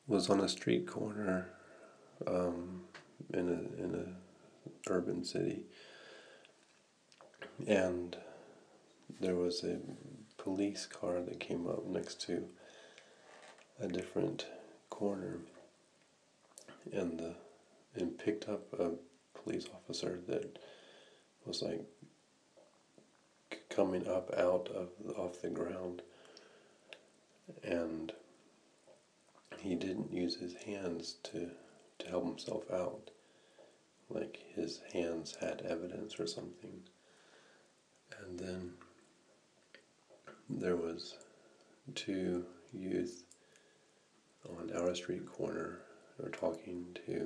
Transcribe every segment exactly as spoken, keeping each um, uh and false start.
was on a street corner um, in a in a urban city, and there was a police car that came up next to a different corner, and the and picked up a police officer that was like coming up out of off the ground, and he didn't use his hands to to help himself out, like his hands had evidence or something. And then there was two youth on our street corner who were talking to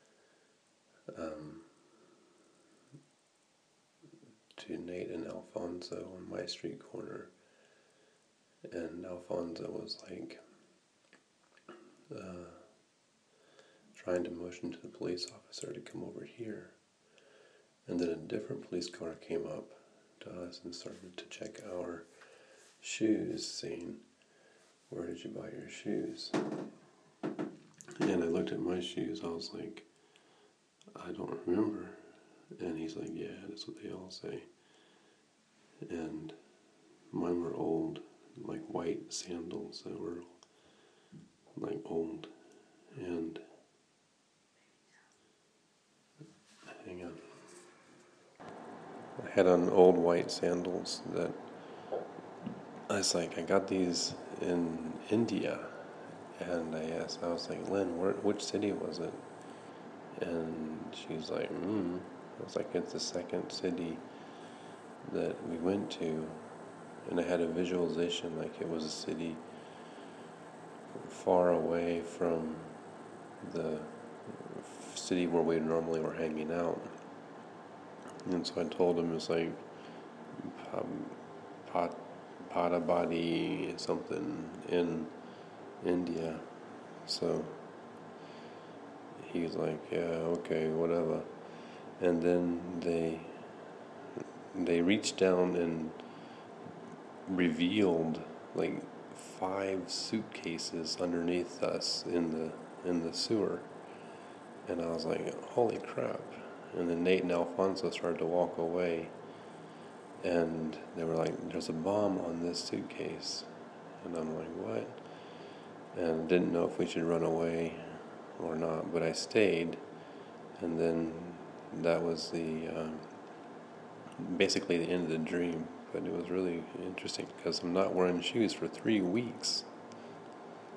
um, to Nate and Alfonso on my street corner, and Alfonso was like uh, trying to motion to the police officer to come over here, and then a different police car came up to us and started to check our shoes, saying, "Where did you buy your shoes?" And I looked at my shoes, I was like, "I don't remember." And he's like, "Yeah, that's what they all say." And mine were old, like white sandals that were like old. And hang on. I had on old white sandals that I was like, I got these in India. And I asked, I was like, "Lynn, where, which city was it?" And she's like, hmm. I was like, "It's the second city that we went to." And I had a visualization like it was a city far away from the city where we normally were hanging out. And so I told him it's like um, Pat, Patabadi something in India. So he was like, "Yeah, okay, whatever." And then they they reached down and revealed like five suitcases underneath us in the in the sewer. And I was like, "Holy crap." And then Nate and Alfonso started to walk away, and they were like, "There's a bomb on this suitcase." And I'm like, "What?" And didn't know if we should run away or not, but I stayed. And then that was the um, basically the end of the dream. But it was really interesting because I'm not wearing shoes for three weeks.